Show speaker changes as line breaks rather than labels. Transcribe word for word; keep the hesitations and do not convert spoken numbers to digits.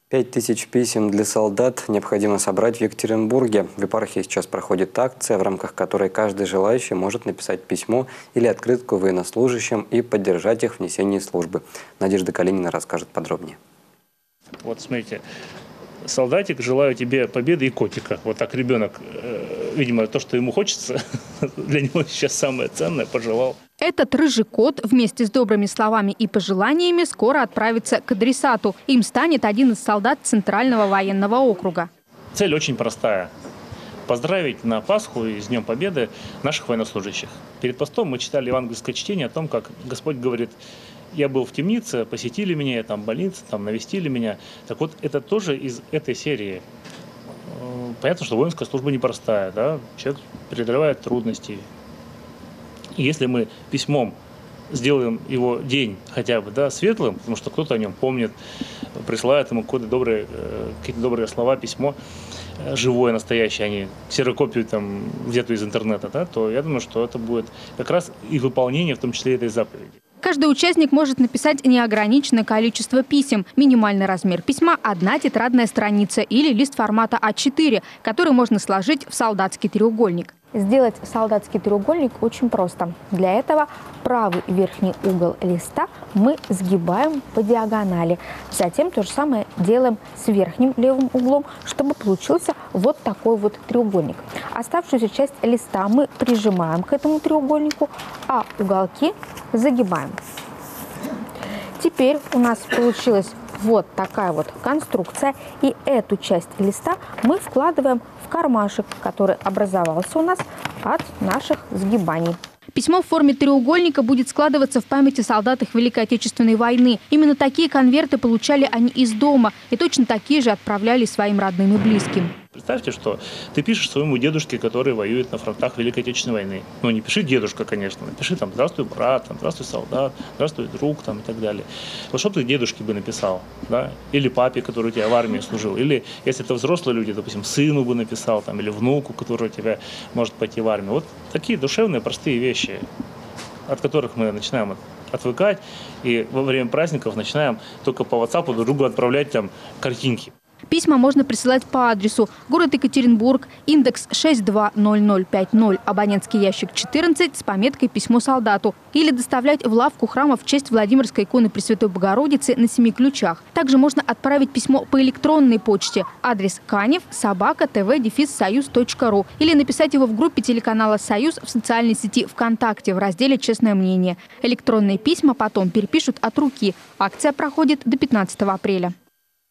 Пять тысяч писем для солдат необходимо собрать в Екатеринбурге. В епархии сейчас проходит акция, в рамках которой каждый желающий может написать письмо или открытку военнослужащим и поддержать их в несении службы. Надежда Калинина расскажет подробнее.
Вот смотрите, солдатик, желаю тебе победы и котика. Вот так ребенок, э, видимо, то, что ему хочется, для него сейчас самое ценное, пожелал.
Этот рыжий кот вместе с добрыми словами и пожеланиями скоро отправится к адресату. Им станет один из солдат Центрального военного округа.
Цель очень простая. Поздравить на Пасху и с Днем Победы наших военнослужащих. Перед постом мы читали евангельское чтение о том, как Господь говорит: я был в темнице, посетили меня, там больница, там навестили меня. Так вот, это тоже из этой серии. Понятно, что воинская служба непростая, да? Человек преодолевает трудности. И если мы письмом сделаем его день хотя бы, да, светлым, потому что кто-то о нем помнит, присылает ему какие-то добрые, какие-то добрые слова, письмо, живое, настоящее, а не ксерокопию там где-то из интернета, да, то я думаю, что это будет как раз и выполнение, в том числе этой заповеди.
Каждый участник может написать неограниченное количество писем. Минимальный размер письма – одна тетрадная страница или лист формата а четыре, который можно сложить в солдатский треугольник. Сделать солдатский треугольник очень просто. Для этого правый верхний угол листа мы сгибаем по диагонали. Затем то же самое делаем с верхним левым углом, чтобы получился вот такой вот треугольник. Оставшуюся часть листа мы прижимаем к этому треугольнику, а уголки загибаем. Теперь у нас получилась вот такая вот конструкция. И эту часть листа мы вкладываем в кармашек, который образовался у нас от наших сгибаний. Письмо в форме треугольника будет складываться в памяти о солдатах Великой Отечественной войны. Именно такие конверты получали они из дома и точно такие же отправляли своим родным и близким.
Представьте, что ты пишешь своему дедушке, который воюет на фронтах Великой Отечественной войны. Ну, не пиши дедушка, конечно, напиши там «Здравствуй, брат», там, «Здравствуй, солдат», «Здравствуй, друг» там, и так далее. Вот что ты дедушке бы написал, да? Или папе, который у тебя в армии служил, или если это взрослые люди, допустим, сыну бы написал, там, или внуку, который у тебя может пойти в армию. Вот такие душевные, простые вещи, от которых мы начинаем отвыкать, и во время праздников начинаем только по WhatsApp друг другу отправлять там картинки.
Письма можно присылать по адресу: город Екатеринбург, индекс шесть два ноль ноль пять ноль, абонентский ящик четырнадцать с пометкой «Письмо солдату», или доставлять в лавку храма в честь Владимирской иконы Пресвятой Богородицы на Семи Ключах. Также можно отправить письмо по электронной почте. Адрес: канев собака тв дефис союз точка ру, или написать его в группе телеканала «Союз» в социальной сети ВКонтакте в разделе «Честное мнение». Электронные письма потом перепишут от руки. Акция проходит до пятнадцатого апреля.